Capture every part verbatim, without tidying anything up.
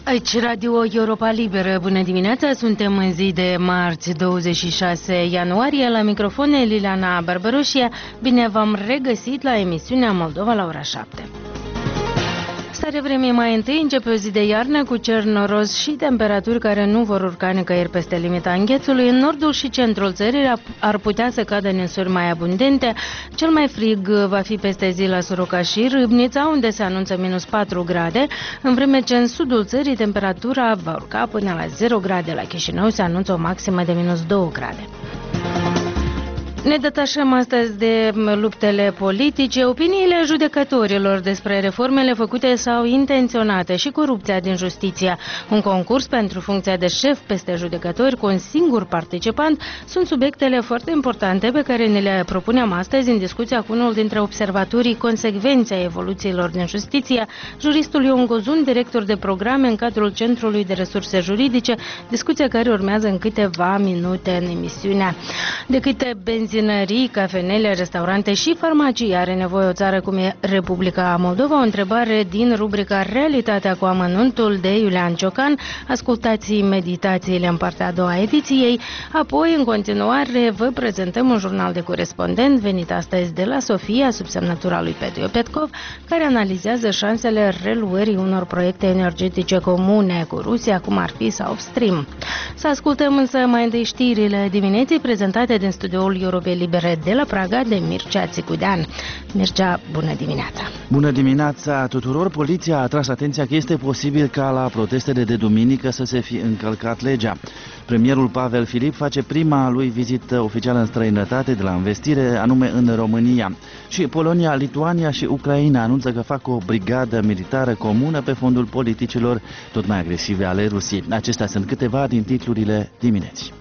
Aici Radio Europa Liberă. Bună dimineața, suntem în zi de marți, douăzeci și șase ianuarie. La microfon Liliana Barbaroșia. Bine v-am regăsit la emisiunea Moldova la ora șapte. Starea vremii mai întâi începe o zi de iarnă cu cer noros și temperaturi care nu vor urca nicăieri peste limita înghețului. În nordul și centrul țării ar putea să cadă ninsori mai abundente. Cel mai frig va fi peste zi la Soroca și Râbnița, unde se anunță minus patru grade, în vreme ce în sudul țării temperatura va urca până la zero grade. La Chișinău se anunță o maximă de minus două grade. Ne detașăm astăzi de luptele politice, opiniile judecătorilor despre reformele făcute sau intenționate și corupția din justiție. Un concurs pentru funcția de șef peste judecători cu un singur participant sunt subiectele foarte importante pe care ne le propunem astăzi în discuția cu unul dintre observatorii consecvenței a evoluțiilor din justiție, juristul Ion Gozun, director de programe în cadrul Centrului de Resurse Juridice, discuția care urmează în câteva minute în emisiunea. De câte benzinării, cafenele, restaurante și farmacii are nevoie o țară cum e Republica Moldova? O întrebare din rubrica Realitatea cu amănuntul de Iulian Ciocan. Ascultați meditațiile în partea a doua ediției. Apoi, în continuare, vă prezentăm un jurnal de corespondent venit astăzi de la Sofia, sub semnătura lui Petru Petkov, care analizează șansele reluării unor proiecte energetice comune cu Rusia, cum ar fi South Stream. Să ascultăm însă mai întâi știrile dimineții prezentate din studioul Europei Libere de la Praga de Mircea Țicudean. Mircea, bună dimineața! Bună dimineața tuturor! Poliția a atras atenția că este posibil ca la protestele de duminică să se fi încălcat legea. Premierul Pavel Filip face prima lui vizită oficială în străinătate de la investire, anume în România. Și Polonia, Lituania și Ucraina anunță că fac o brigadă militară comună pe fondul politicilor tot mai agresive ale Rusiei. Acestea sunt câteva din titlurile dimineții.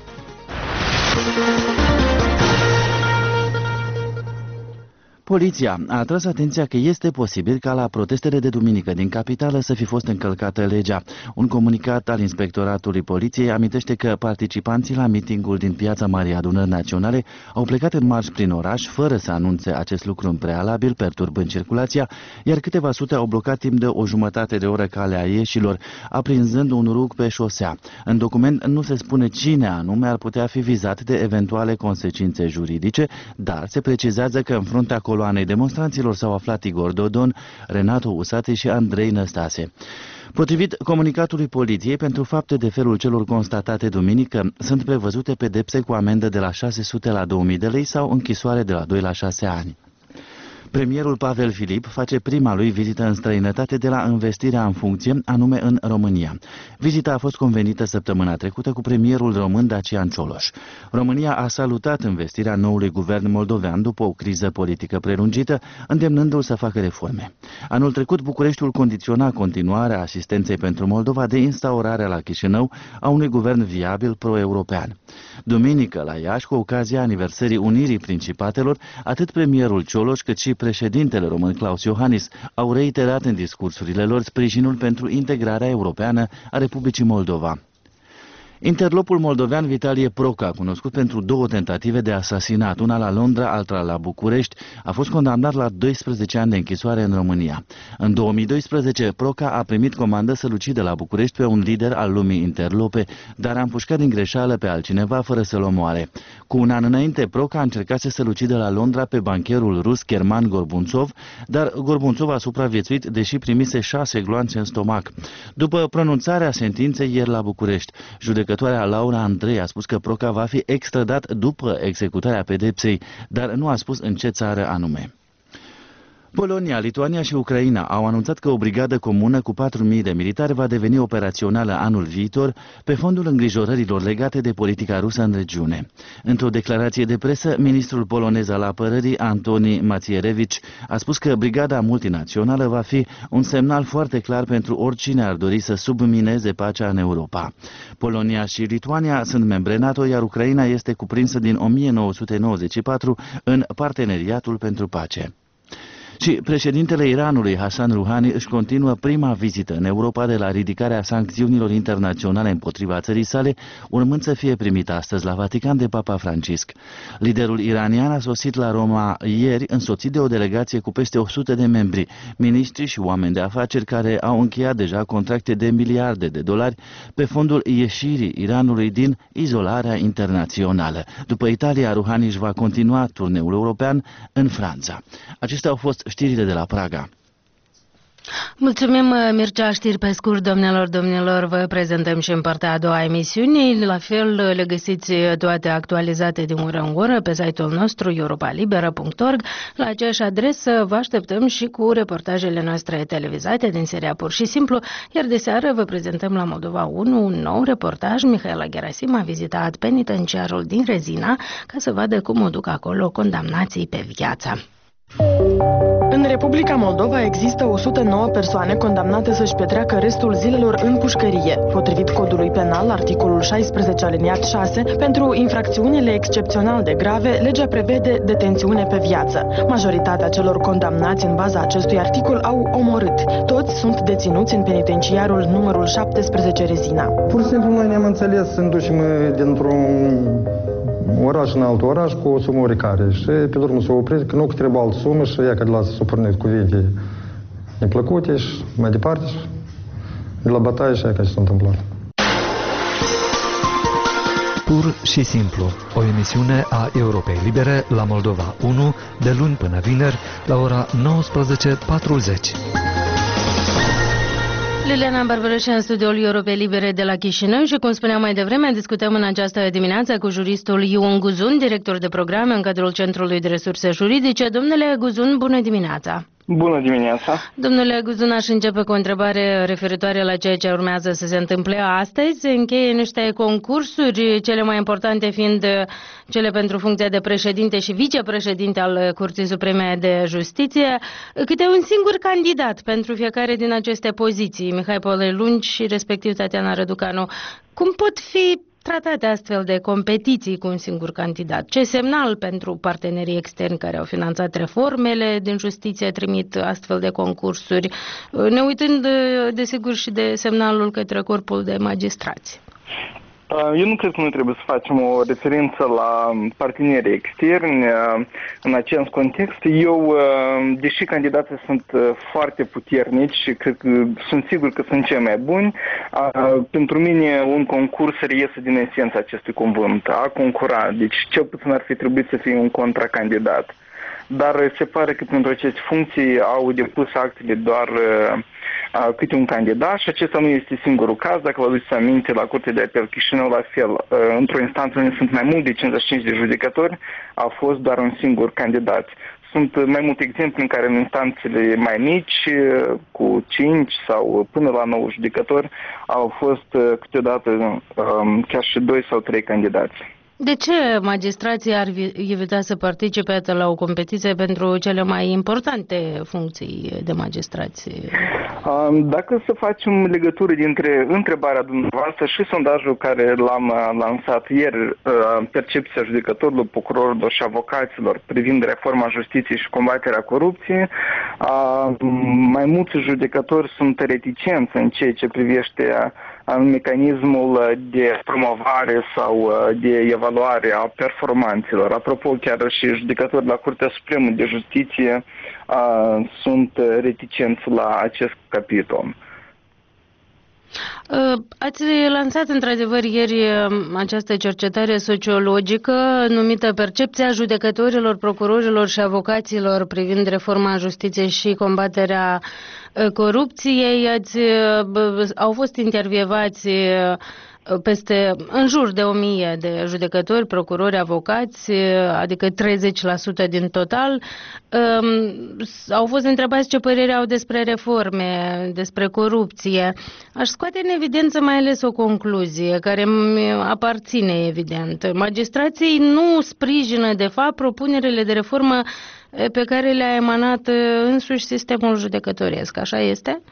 Poliția a atras atenția că este posibil ca la protestele de duminică din capitală să fi fost încălcată legea. Un comunicat al Inspectoratului Poliției amintește că participanții la mitingul din Piața Marii Adunări Naționale au plecat în marș prin oraș fără să anunțe acest lucru în prealabil, perturbând circulația, iar câteva sute au blocat timp de o jumătate de oră calea ieșilor, aprinzând un rug pe șosea. În document nu se spune cine anume ar putea fi vizat de eventuale consecințe juridice, dar se precizează că în fruntea coloanei demonstranților s-au aflat Igor Dodon, Renato Usate și Andrei Năstase. Potrivit comunicatului poliției, pentru fapte de felul celor constatate duminică, sunt prevăzute pedepse cu amendă de la șase sute la două mii de lei sau închisoare de la doi la șase ani. Premierul Pavel Filip face prima lui vizită în străinătate de la învestirea în funcție, anume în România. Vizita a fost convenită săptămâna trecută cu premierul român Dacian Cioloș. România a salutat învestirea noului guvern moldovean după o criză politică prelungită, îndemnându-l să facă reforme. Anul trecut, Bucureștiul condiționa continuarea asistenței pentru Moldova de instaurarea la Chișinău a unui guvern viabil pro-european. Duminică, la Iași, cu ocazia aniversării Unirii Principatelor, atât premierul Cioloș cât și președintele român Klaus Iohannis au reiterat în discursurile lor sprijinul pentru integrarea europeană a Republicii Moldova. Interlopul moldovean Vitalie Proca, cunoscut pentru două tentative de asasinat, una la Londra, alta la București, a fost condamnat la doisprezece ani de închisoare în România. În două mii doisprezece, Proca a primit comandă să-l ucidă la București pe un lider al lumii interlope, dar a împușcat din greșeală pe altcineva fără să-l omoare. Cu un an înainte, Proca a încercat să-l ucidă la Londra pe bancherul rus Kerman Gorbunțov, dar Gorbunțov a supraviețuit, deși primise șase gloanțe în stomac. După pronunțarea sentinței ieri la București, judecătoarea Laura Andrei a spus că Proca va fi extradat după executarea pedepsei, dar nu a spus în ce țară anume. Polonia, Lituania și Ucraina au anunțat că o brigadă comună cu patru mii de militari va deveni operațională anul viitor pe fondul îngrijorărilor legate de politica rusă în regiune. Într-o declarație de presă, ministrul polonez al apărării, Antoni Macierewicz, a spus că brigada multinațională va fi un semnal foarte clar pentru oricine ar dori să submineze pacea în Europa. Polonia și Lituania sunt membre NATO, iar Ucraina este cuprinsă din o mie nouă sute nouăzeci și patru în Parteneriatul pentru Pace. Și președintele Iranului, Hassan Rouhani, își continuă prima vizită în Europa de la ridicarea sancțiunilor internaționale împotriva țării sale, urmând să fie primit astăzi la Vatican de Papa Francisc. Liderul iranian a sosit la Roma ieri, însoțit de o delegație cu peste o sută de membri, miniștri și oameni de afaceri care au încheiat deja contracte de miliarde de dolari pe fondul ieșirii Iranului din izolarea internațională. După Italia, Rouhani își va continua turneul european în Franța. Acestea au fost știrile de la Praga. Mulțumim, Mircea. Știri pe scurt, domnilor, domnilor, vă prezentăm și în partea a doua emisiunii. La fel, le găsiți toate actualizate din oră în oră pe site-ul nostru europa liberă punct org. La aceeași adresă vă așteptăm și cu reportajele noastre televizate din seria Pur și Simplu, iar de seară vă prezentăm la Moldova unu un nou reportaj. Mihaela Gerasim a vizitat penitenciarul din Rezina ca să vadă cum o duc acolo condamnații pe viață. În Republica Moldova există o sută nouă persoane condamnate să-și petreacă restul zilelor în pușcărie. Potrivit codului penal, articolul șaisprezece aliniat șase, pentru infracțiunile excepțional de grave, legea prevede detențiune pe viață. Majoritatea celor condamnați în baza acestui articol au omorât. Toți sunt deținuți în penitenciarul numărul șaptesprezece Rezina. Pur și simplu noi ne-am înțeles să ducem dintr-un oraș în alt oraș cu o sumă oricare și pe urmă s-a oprit că nu că trebuie altă sumă și ea că de la s-a pornit cuvinte neplăcute și mai departe și de la bătaie și aia că s-a întâmplat. Pur și simplu, o emisiune a Europei Libere la Moldova unu de luni până vineri la ora nouăsprezece patruzeci. Liliana Barbărăș în studioul Europei Libere de la Chișinău și, cum spuneam mai devreme, discutăm în această dimineață cu juristul Ion Guzun, director de programe în cadrul Centrului de Resurse Juridice. Domnule Guzun, bună dimineața! Bună dimineața! Domnule Guzun, aș începe cu o întrebare referitoare la ceea ce urmează să se întâmple astăzi. Se încheie niște concursuri, cele mai importante fiind cele pentru funcția de președinte și vicepreședinte al Curții Supreme de Justiție. Câte un singur candidat pentru fiecare din aceste poziții, Mihai Polelungi și respectiv Tatiana Răducanu. Cum pot fi tratate astfel de competiții cu un singur candidat? Ce semnal pentru partenerii externi care au finanțat reformele din justiție trimit astfel de concursuri, ne uitând desigur și de semnalul către corpul de magistrați? Eu nu cred că noi trebuie să facem o referință la partenerii externi în acest context. Eu, deși candidații sunt foarte puternici și cred că sunt sigur că sunt cei mai buni, pentru mine un concurs reiese din esența acestui cuvânt, a concura. Deci cel puțin ar fi trebuit să fie un contracandidat. Dar se pare că pentru aceste funcții au depus actele doar uh, câte un candidat și acesta nu este singurul caz. Dacă vă aduceți aminte, la Curtea de Apel Chișinău, la fel, uh, într-o instanță unde sunt mai mult de cincizeci și cinci de judecători, a fost doar un singur candidat. Sunt mai multe exemple în care în instanțele mai mici, cu cinci sau până la nouă judecători, au fost uh, câteodată uh, chiar și doi sau trei candidați. De ce magistrații ar evita să participe la o competiție pentru cele mai importante funcții de magistrați? Dacă să facem legătură dintre întrebarea dumneavoastră și sondajul care l-am lansat ieri, percepția judecătorilor, procurorilor și avocaților privind reforma justiției și combaterea corupției, mai mulți judecători sunt reticenți în ceea ce privește mecanismul de promovare sau de evaluare a performanțelor. Apropo, chiar și judecători la Curtea Supremă de Justiție a, sunt reticenți la acest capitol. Ați lansat într-adevăr ieri această cercetare sociologică numită Percepția judecătorilor, procurorilor și avocaților privind reforma justiției și combaterea corupției. Ați, au fost intervievați peste în jur de o mie de judecători, procurori, avocați, adică treizeci la sută din total. Au fost întrebați ce părere au despre reforme, despre corupție. Aș scoate în evidență mai ales o concluzie care îmi aparține evident. Magistrații nu sprijină de fapt propunerile de reformă pe care le-a emanat însuși sistemul judecătoresc. Așa este?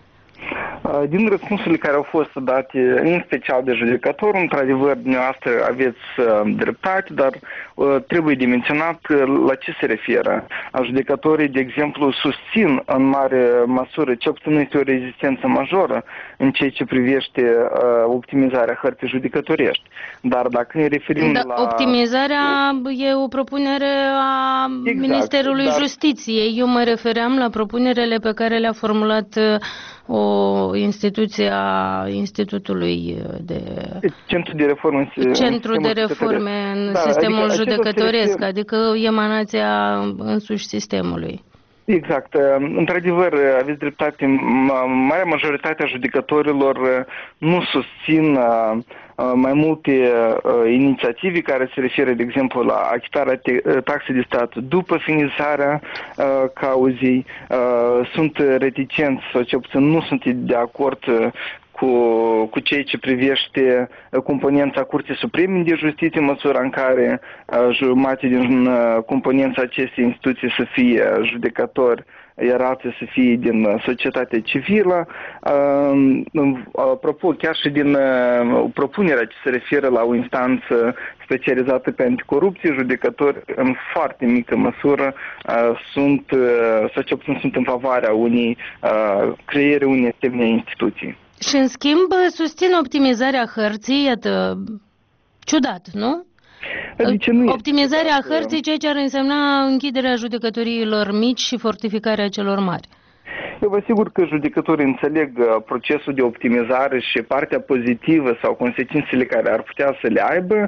Din răspunsurile care au fost date, în special de judecător, într-adevăr, dumneavoastră aveți dreptate, dar trebuie de menționat la ce se referă. Judecătorii, de exemplu, susțin în mare măsură ce obțin este o rezistență majoră în ceea ce privește optimizarea hărții judecătorești. Dar dacă ne referim da, la... Optimizarea e o propunere a exact, Ministerului dar... Justiției. Eu mă refeream la propunerele pe care le-a formulat o instituție a Institutului de... Centru de reforme în Centru de reforme în da, sistemul adică, judecătoresc, refer... adică emanația însuși sistemului. Exact. Într-adevăr, aveți dreptate. Marea majoritatea judecătorilor nu susțin mai multe inițiative care se referă, de exemplu, la achitarea taxei de stat după finalizarea cauzei. Sunt reticenți sau ce puțin nu sunt de acord cu, cu ceea ce privește componența Curții Supreme de Justiție, în măsura în care jumătate din componența acestei instituții să fie judecători, iar alții să fie din societatea civilă. Apropo, chiar și din propunerea ce se referă la o instanță specializată pe anticorupție, judecători în foarte mică măsură sunt, sau ce puțin sunt în favoarea unei creierii unei asemenea instituții. Și în schimb susțin optimizarea hărții, iată, ciudat, nu? Adică nu optimizarea hărții, ceea ce ar însemna închiderea judecătoriilor mici și fortificarea celor mari. Eu vă asigur că judecătorii înțeleg procesul de optimizare și partea pozitivă sau consecințele care ar putea să le aibă.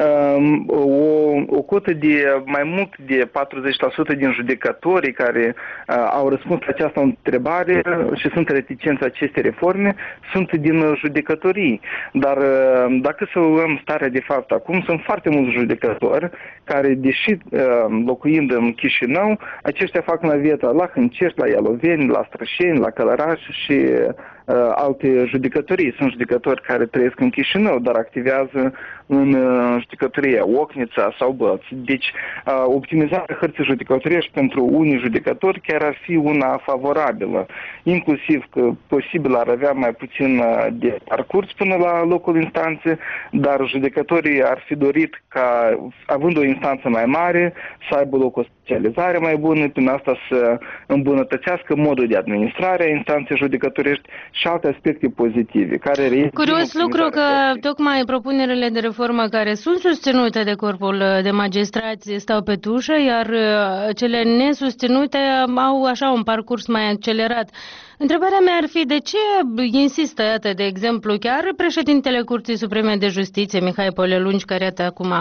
O, o cotă de mai mult de patruzeci la sută din judecătorii care au răspuns la această întrebare și sunt reticenți aceste reforme sunt din judecătorii. Dar dacă să luăm starea de fapt acum, sunt foarte mulți judecători care, deși locuind în Chișinău, aceștia fac naveta la Hâncești, la Ialoveni, la Strășeni, la Călăraș și uh, alte judecătorii. Sunt judecători care trăiesc în Chișinău, dar activează în uh, judecătoria Ocnița sau Bălți. Deci, uh, optimizarea hărții judecătorești pentru unii judecători chiar ar fi una favorabilă. Inclusiv că posibil ar avea mai puțin uh, de parcurs până la locul instanței, dar judecătorii ar fi dorit ca, având o instanță mai mare, să aibă loc o specializare mai bună, prin asta să îmbunătățească modul de administrare a instanței judecătorești și alte aspecte pozitive. Care Curios lucru că tocmai propunerile de reformă care sunt susținute de corpul de magistrați stau pe tușă, iar cele nesusținute au așa un parcurs mai accelerat. Întrebarea mea ar fi de ce insistă, iată, de exemplu, chiar președintele Curții Supreme de Justiție, Mihai Polelungi, care iată acum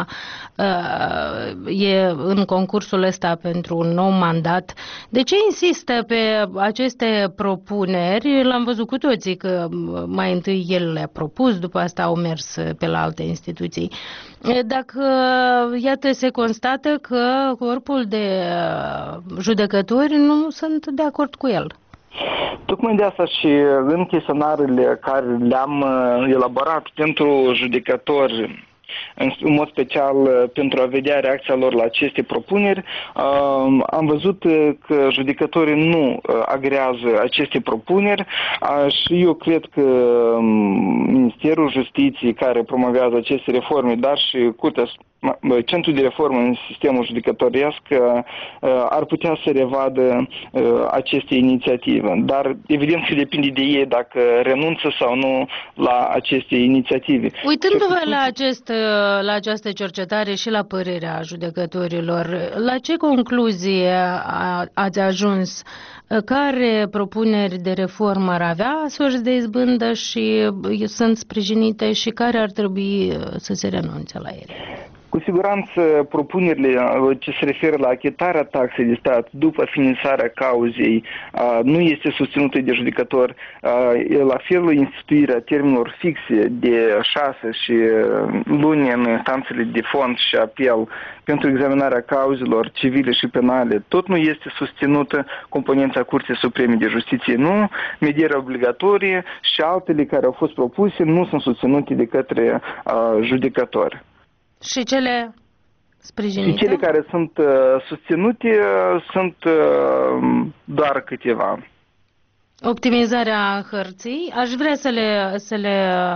uh, e în concursul ăsta pentru un nou mandat, de ce insistă pe aceste propuneri? L-am văzut cu toții că mai întâi el le-a propus, după asta au mers pe la alte instituții. Dacă, iată, se constată că corpul de judecători nu sunt de acord cu el. Tocmai de asta și în chestionarele care le-am elaborat pentru judecători, în mod special pentru a vedea reacția lor la aceste propuneri, am văzut că judecătorii nu agrează aceste propuneri și eu cred că Ministerul Justiției, care promovează aceste reforme, dar și Curtea, Centrul de Reformă în sistemul judecătoresc, ar putea să revadă aceste inițiative. Dar evident că depinde de ei dacă renunță sau nu la aceste inițiative. Uitându-vă la, acest, la această cercetare și la părerea judecătorilor, la ce concluzie ați ajuns? Care propuneri de reformă ar avea sorți de izbândă și sunt sprijinite și care ar trebui să se renunțe la ele? Cu siguranță, propunerile ce se referă la achitarea taxei de stat după finalizarea cauzei nu este susținută de judecători. La fel, instituirea termenilor fixe de șase și luni în instanțele de fond și apel pentru examinarea cauzelor civile și penale tot nu este susținută. Componența Curții Supreme de Justiție nu, medierea obligatorie și altele care au fost propuse nu sunt susținute de către judecători. Și cele sprijinite? Și cele care sunt uh, susținute uh, sunt uh, doar câteva. Optimizarea hărții, aș vrea să le, să le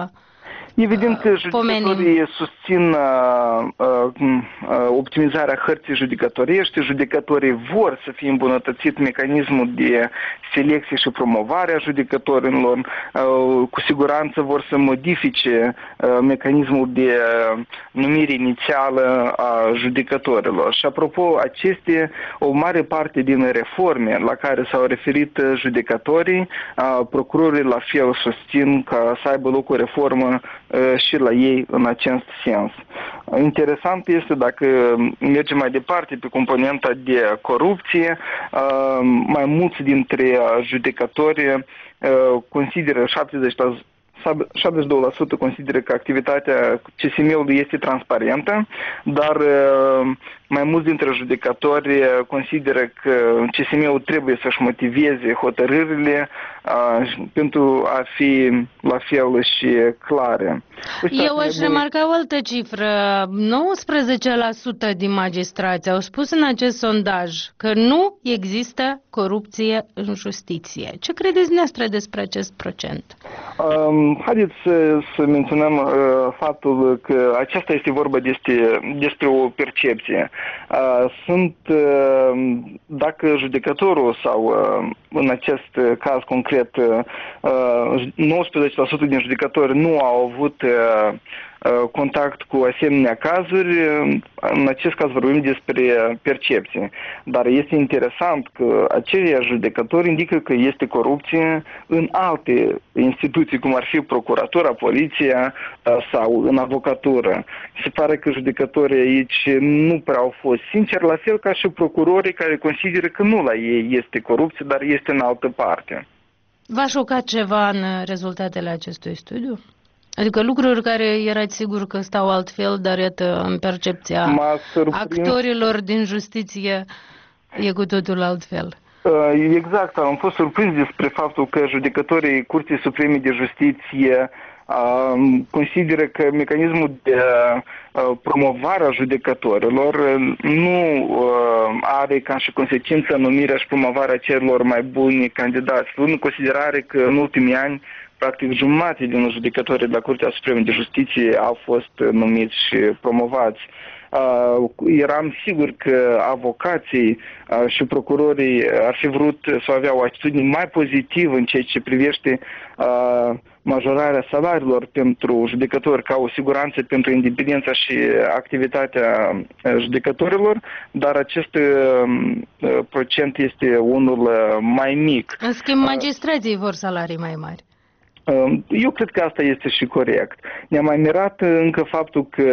Evident că judecătorii susțin uh, uh, optimizarea hărții judecătorești, judecătorii vor să fie îmbunătățit mecanismul de selecție și promovare a judecătorilor, uh, cu siguranță vor să modifice uh, mecanismul de numire inițială a judecătorilor. Și apropo, aceste, o mare parte din reforme la care s-au referit judecătorii, uh, procurorii la fel susțin că să aibă loc o reformă și la ei în acest sens. Interesant este dacă mergem mai departe pe componenta de corupție, mai mulți dintre judecători consideră șaptezeci la sută șaptezeci și doi la sută consideră că activitatea C S M-ului este transparentă, dar mai mulți dintre judecători consideră că C S M-ul trebuie să-și motiveze hotărârile uh, pentru a fi la fel și clare. Eu aș remarca o altă cifră. nouăsprezece la sută din magistrați au spus în acest sondaj că nu există corupție în justiție. Ce credeți dumneavoastră despre acest procent? Um, haideți să, să menționăm uh, faptul că aceasta este vorba despre, despre o percepție. Uh, sunt, uh, dacă judecătorul sau uh, în acest caz concret uh, nouăsprezece la sută din judecători nu au avut uh, contact cu asemenea cazuri, în acest caz vorbim despre percepție. Dar este interesant că acei judecători indică că este corupție în alte instituții, cum ar fi procuratura, poliția sau în avocatură. Se pare că judecătorii aici nu prea au fost sinceri, la fel ca și procurorii care consideră că nu la ei este corupție, dar este în altă parte. V-a șocat ceva în rezultatele acestui studiu? Adică lucruri care erați sigur că stau altfel, dar iată, în percepția actorilor din justiție e cu totul altfel. Exact, am fost surprins despre faptul că judecătorii Curții Supreme de Justiție consideră că mecanismul de promovare a judecătorilor nu are ca și consecință numirea și promovarea celor mai buni candidați, luând în considerare că în ultimii ani practic jumătate din judecătorii de la Curtea Supremă de Justiție au fost numiți și promovați. Uh, eram sigur că avocații uh, și procurorii ar fi vrut să aveau o atitudine mai pozitivă în ceea ce privește uh, majorarea salariilor pentru judecători ca o siguranță pentru independența și activitatea judecătorilor, dar acest uh, procent este unul mai mic. În schimb, magistrații vor salarii mai mari. Eu cred că asta este și corect. Ne-a mai mirat încă faptul că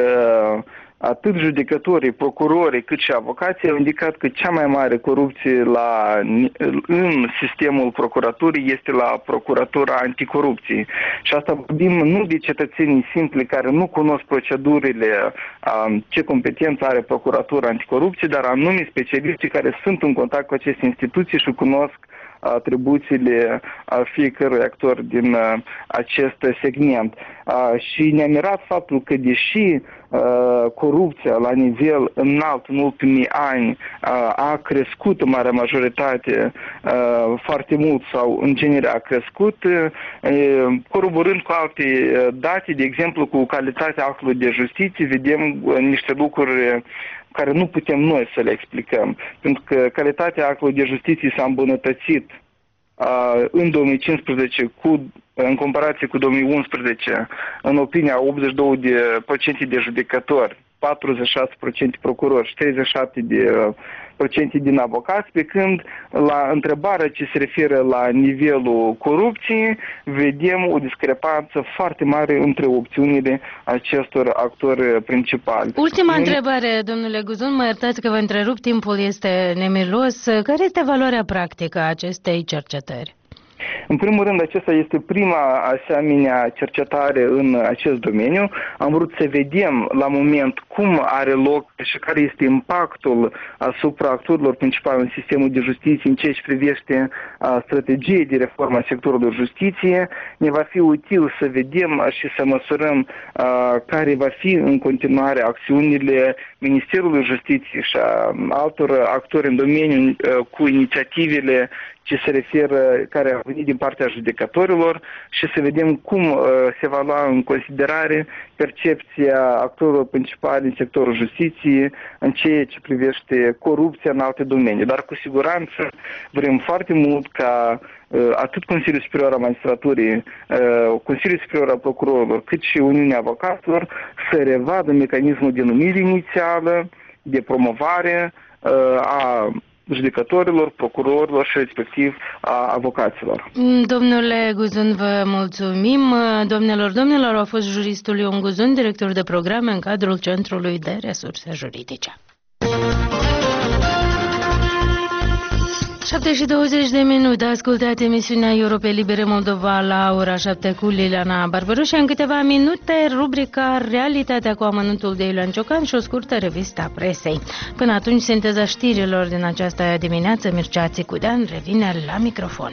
atât judecătorii, procurorii, cât și avocații au indicat că cea mai mare corupție la, în sistemul procuraturii este la procuratura anticorupție. Și asta vorbim nu de cetățenii simpli care nu cunosc procedurile, ce competență are procuratura anticorupție, dar anume specialiștii care sunt în contact cu aceste instituții și cunosc atribuțiile fiecărui actor din acest segment. Și ne-a mirat faptul că, deși corupția la nivel înalt în ultimii ani a crescut în marea majoritate foarte mult sau în genere a crescut, coroborând cu alte date, de exemplu cu calitatea actului de justiție, vedem niște lucruri care nu putem noi să le explicăm, pentru că calitatea actului de justiție s-a îmbunătățit uh, în două mii cincisprezece cu, în comparație cu două mii unsprezece, în opinia optzeci și doi la sută de judecători, patruzeci și șase la sută procurori și treizeci și șapte la sută din avocați, pe când la întrebarea ce se referă la nivelul corupției, vedem o discrepanță foarte mare între opțiunile acestor actori principali. Ultima Noi... întrebare, domnule Guzun, mă iertați că vă întrerup, timpul este nemilos. Care este valoarea practică a acestei cercetări? În primul rând, acesta este prima asemenea cercetare în acest domeniu. Am vrut să vedem la moment cum are loc și care este impactul asupra actorilor principali în sistemul de justiție în ceea ce privește strategie de reformă a sectorului justiție. Ne va fi util să vedem și să măsurăm care va fi în continuare acțiunile Ministerului Justiției și a altor actori în domeniu cu inițiativele ce se referă, care a venit din partea judecătorilor și să vedem cum se va lua în considerare percepția actorilor principali în sectorul justiției în ceea ce privește corupția în alte domenii. Dar cu siguranță vrem foarte mult ca atât Consiliul Superior al Magistraturii, Consiliul Superior al Procurorilor, cât și Uniunea Avocaților să revadă mecanismul de numire inițială, de promovare a judecătorilor, procurorilor și respectiv a avocaților. Domnule Guzun, vă mulțumim. Domnilor, domnilor, a fost juristul Ion Guzun, director de programe în cadrul Centrului de Resurse Juridice. șapte și douăzeci de minute, ascultați emisiunea Europei Libere Moldova la ora șapte cu Liliana Barbaroș. În câteva minute, rubrica Realitatea cu amănuntul de Iulian Ciocan și o scurtă revistă a presei. Până atunci, sinteza știrilor din această dimineață, Mircea Țicudean revine la microfon.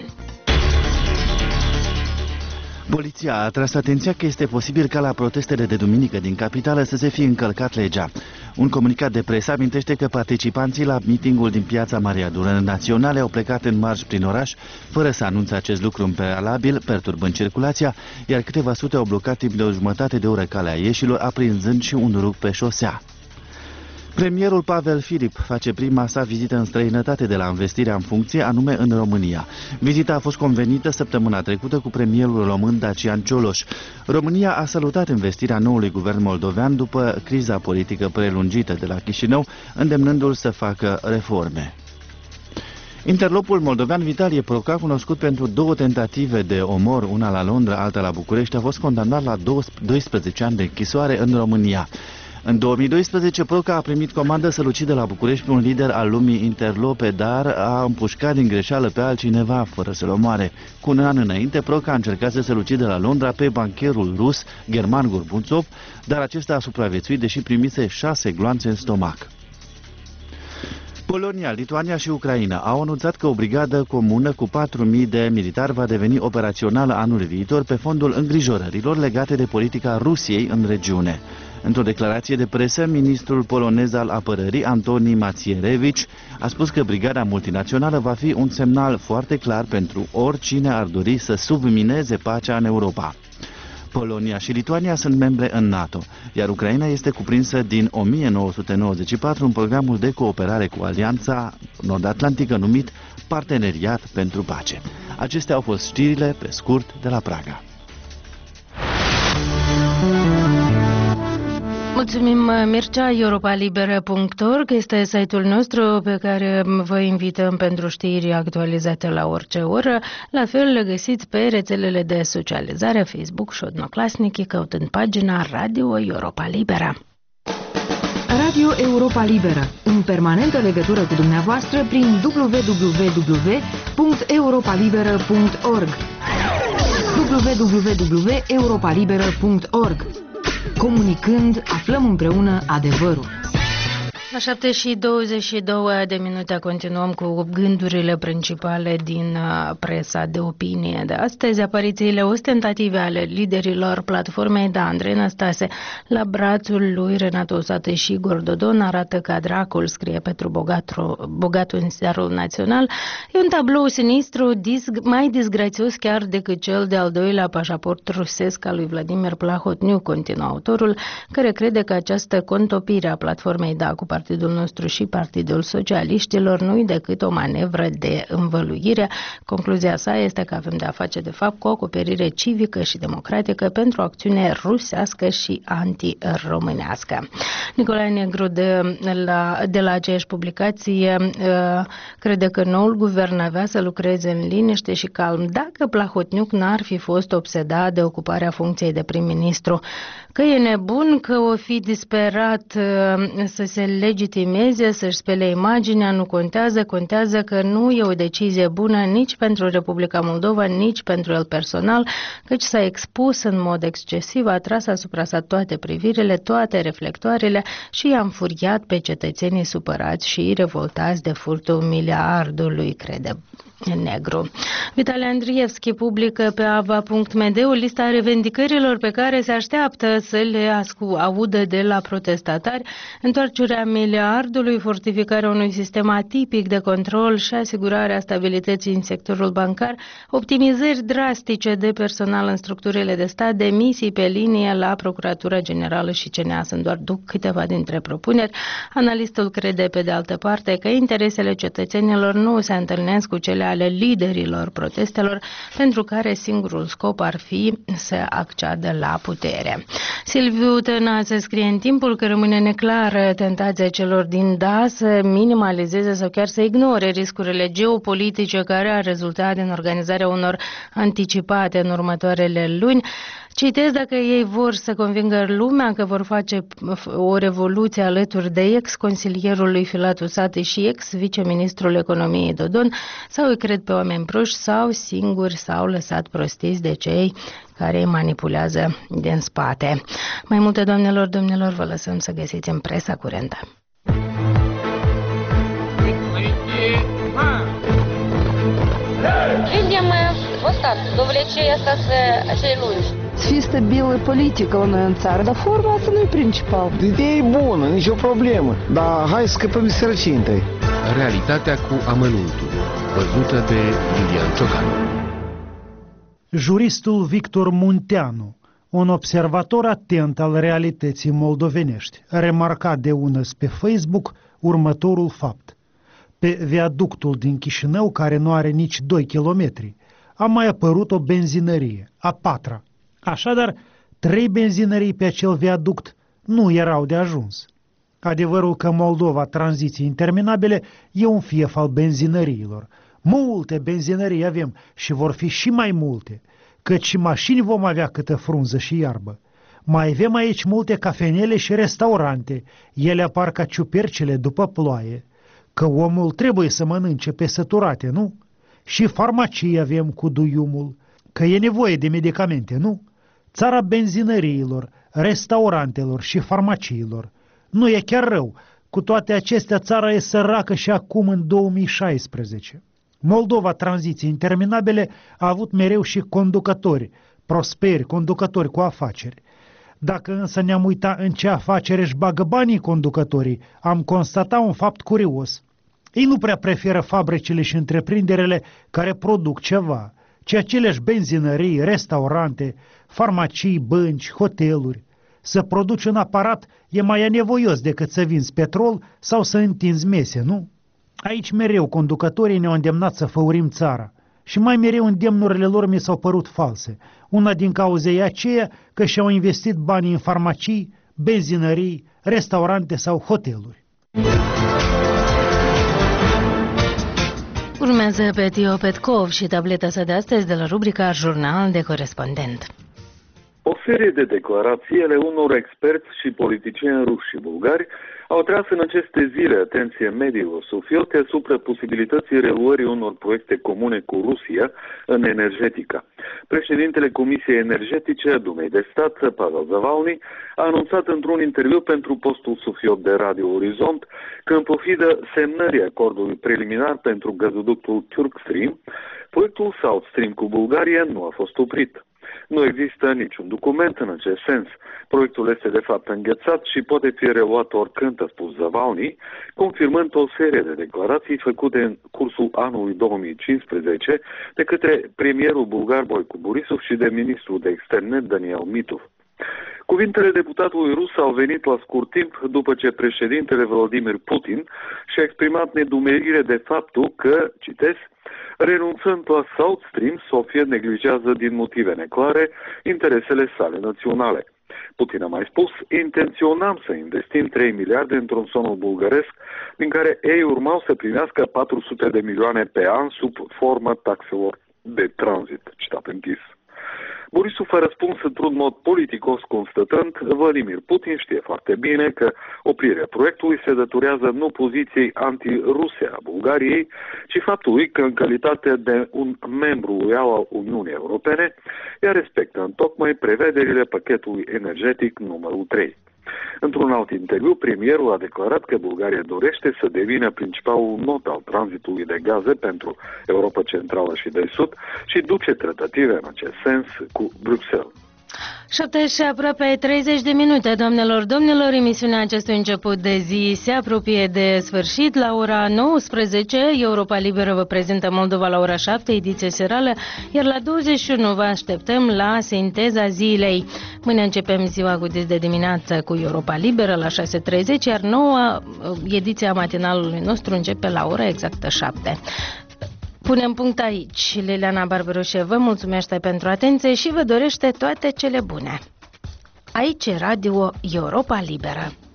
Poliția a atras atenția că este posibil ca la protestele de duminică din capitală să se fie încălcat legea. Un comunicat de presă amintește că participanții la mitingul din Piața Maria Adunării Naționale au plecat în marș prin oraș, fără să anunțe acest lucru în prealabil, perturbând circulația, iar câteva sute au blocat timp de o jumătate de oră calea ieșilor, aprinzând și un rug pe șosea. Premierul Pavel Filip face prima sa vizită în străinătate de la învestirea în funcție, anume în România. Vizita a fost convenită săptămâna trecută cu premierul român Dacian Cioloș. România a salutat investirea noului guvern moldovean după criza politică prelungită de la Chișinău, îndemnându-l să facă reforme. Interlopul moldovean Vitalie Proca, cunoscut pentru două tentative de omor, una la Londra, alta la București, a fost condamnat la doisprezece ani de închisoare în România. În două mii doisprezece, Proca a primit comandă să-l ucidă la București pe un lider al lumii interlope, dar a împușcat din greșeală pe altcineva, fără să-l omoare. Cu un an înainte, Proca a încercat să-l ucidă la Londra pe bancherul rus German Gorbunțov, dar acesta a supraviețuit, deși primise șase gloanțe în stomac. Polonia, Lituania și Ucraina au anunțat că o brigadă comună cu patru mii de militari va deveni operațională anul viitor pe fondul îngrijorărilor legate de politica Rusiei în regiune. Într-o declarație de presă, ministrul polonez al apărării, Antoni Macierewicz, a spus că brigada multinațională va fi un semnal foarte clar pentru oricine ar dori să submineze pacea în Europa. Polonia și Lituania sunt membre în NATO, iar Ucraina este cuprinsă din o mie nouă sute nouăzeci și patru în programul de cooperare cu Alianța Nord-Atlantică numit Parteneriat pentru Pace. Acestea au fost știrile, pe scurt, de la Praga. Mulțumim, Mircea. europa liberă punct org este site-ul nostru pe care vă invităm pentru știri actualizate la orice oră. La fel le găsiți pe rețelele de socializare, Facebook și Odnoclasnic, căutând pagina Radio Europa Liberă. Radio Europa Liberă, în permanentă legătură cu dumneavoastră prin w w w punct europa liberă punct org w w w punct europa liberă punct org. Comunicând, aflăm împreună adevărul. La șapte și douăzeci și două de minute continuăm cu gândurile principale din presa de opinie de astăzi. Aparițiile ostentative ale liderilor platformei de Andrei Năstase la brațul lui Renato Usată și Igor Dodon arată ca dracul, scrie Petru Bogatu, Bogatu în Ziarul Național. E un tablou sinistru, disg, mai disgrațios chiar decât cel de-al doilea pașaport rusesc al lui Vladimir Plahotniuc, continuă autorul, care crede că această contopire a platformei da cu Partidul nostru și Partidul Socialiștilor nu-i decât o manevră de învăluire. Concluzia sa este că avem de-a face de fapt cu o acoperire civică și democratică pentru o acțiune rusească și anti-românească. Nicolae Negru de la, de la aceeași publicație crede că noul guvern avea să lucreze în liniște și calm dacă Plahotniuc n-ar fi fost obsedat de ocuparea funcției de prim-ministru. Că e nebun, că o fi disperat să se legitimeze, să-și spele imaginea, nu contează, contează că nu e o decizie bună nici pentru Republica Moldova, nici pentru el personal, căci s-a expus în mod excesiv, a tras asupra sa toate privirile, toate reflectoarele și i-a înfuriat pe cetățenii supărați și revoltați de furtul miliardului, crede negru. Vitali Andrievski publică pe ava punct m d o lista revendicărilor pe care se așteaptă să le audă de la protestatari: întoarcerea miliardului, fortificarea unui sistem atipic de control și asigurarea stabilității în sectorul bancar, optimizări drastice de personal în structurile de stat, demisii pe linie la Procuratura Generală și C N A. Sunt doar câteva dintre propuneri. Analistul crede, pe de altă parte, că interesele cetățenilor nu se întâlnesc cu cele ale liderilor protestelor, pentru care singurul scop ar fi să acceadă la putere. Silviu Tănase scrie în Timpul că rămâne neclară tentația celor din D A să minimalizeze sau chiar să ignore riscurile geopolitice care ar rezulta din organizarea unor anticipate în următoarele luni. Citez: dacă ei vor să convingă lumea că vor face o revoluție alături de ex-consilierul lui Filatu Sate și ex-viceministrul economiei Dodon, sau îi cred pe oameni proști, sau singuri s-au lăsat prostiți de cei care îi manipulează din spate. Mai multe, doamnelor, domnilor, vă lăsăm să găsiți în presa curentă. Людям вот так, довлечение остаться acei lungi. Să fie stabilă politică la noi în țară, dar forma asta nu e principal. Ideea e bună, nicio problemă, dar hai să scăpăm de sărăcie întâi. Realitatea cu amănuntul, văzută de Lilian Ciocanu. Juristul Victor Munteanu, un observator atent al realității moldovenești, remarca de unăs pe Facebook următorul fapt. Pe viaductul din Chișinău, care nu are nici doi kilometri, a mai apărut o benzinărie, a patra. Așadar, trei benzinării pe acel viaduct nu erau de ajuns. Adevărul că Moldova, tranziții interminabile, e un fief al benzinăriilor. Multe benzinării avem și vor fi și mai multe, căci și mașini vom avea câtă frunză și iarbă. Mai avem aici multe cafenele și restaurante, ele apar ca ciupercile după ploaie, că omul trebuie să mănânce pe săturate, nu? Și farmacii avem cu duiumul, că e nevoie de medicamente, nu? Țara benzinăriilor, restaurantelor și farmaciilor. Nu e chiar rău, cu toate acestea țara e săracă și acum în două mii șaisprezece. Moldova, tranziții interminabile, a avut mereu și conducători, prosperi, conducători cu afaceri. Dacă însă ne-am uitat în ce afacere își bagă banii conducătorii, am constatat un fapt curios. Ei nu prea preferă fabricile și întreprinderile care produc ceva, ci aceleași benzinării, restaurante, farmacii, bănci, hoteluri. Să produci un aparat e mai anevoios decât să vinzi petrol sau să întinzi mese, nu? Aici mereu conducătorii ne-au îndemnat să făurim țara și mai mereu îndemnurile lor mi s-au părut false. Una din cauze e aceea că și-au investit banii în farmacii, benzinării, restaurante sau hoteluri. Urmează Petio Petkov și tableta sa de astăzi de la rubrica Jurnal de Corespondent. O serie de declarații ale unor experți și politicieni ruși și bulgari au tras în aceste zile atenție mediilor sufiote asupra posibilității reluării unor proiecte comune cu Rusia în energetica. Președintele Comisiei Energetice a Dumei de Stat, Pavel Zavalny, a anunțat într-un interviu pentru postul sufiot de Radio Orizont că, în pofidă semnării acordului preliminar pentru gazoductul Turk Stream, proiectul South Stream cu Bulgaria nu a fost oprit. Nu există niciun document în acest sens. Proiectul este de fapt înghețat și poate fi reluat oricând, a spus Zavalny, confirmând o serie de declarații făcute în cursul anului două mii cincisprezece de către premierul bulgar Boico Borisov și de ministrul de externe Daniel Mitov. Cuvintele deputatului rus au venit la scurt timp după ce președintele Vladimir Putin și-a exprimat nedumerire de faptul că, citez, renunțând la South Stream, Sofia neglijează din motive neclare interesele sale naționale. Putin a mai spus, intenționam să investim trei miliarde într-un sonul bulgăresc, din care ei urmau să primească patru sute de milioane pe an sub formă taxelor de tranzit. Citat închis. Borisov a răspuns într-un mod politicos, constatând, Vladimir Putin știe foarte bine că oprirea proiectului se datorează nu poziției anti-ruse a Bulgariei, ci faptului că în calitate de un membru loial al Uniunii Europene, ea respectă întocmai prevederile pachetului energetic numărul trei. Într-un alt interviu, premierul a declarat că Bulgaria dorește să devină principalul nod al tranzitului de gaze pentru Europa Centrală și de Sud și duce tratative în acest sens cu Bruxelles. șapte și aproape treizeci de minute, doamnelor, domnilor, emisiunea acestui început de zi se apropie de sfârșit. La ora nouăsprezece, Europa Liberă vă prezintă Moldova la ora șapte, ediție serală, iar la douăzeci și unu vă așteptăm la sinteza zilei. Mâine începem ziua cu dis de dimineață cu Europa Liberă la șase și treizeci, iar noua ediție a matinalului nostru începe la ora exactă șapte. Punem punct aici. Liliana Barberoșe vă mulțumește pentru atenție și vă dorește toate cele bune. Aici e Radio Europa Liberă.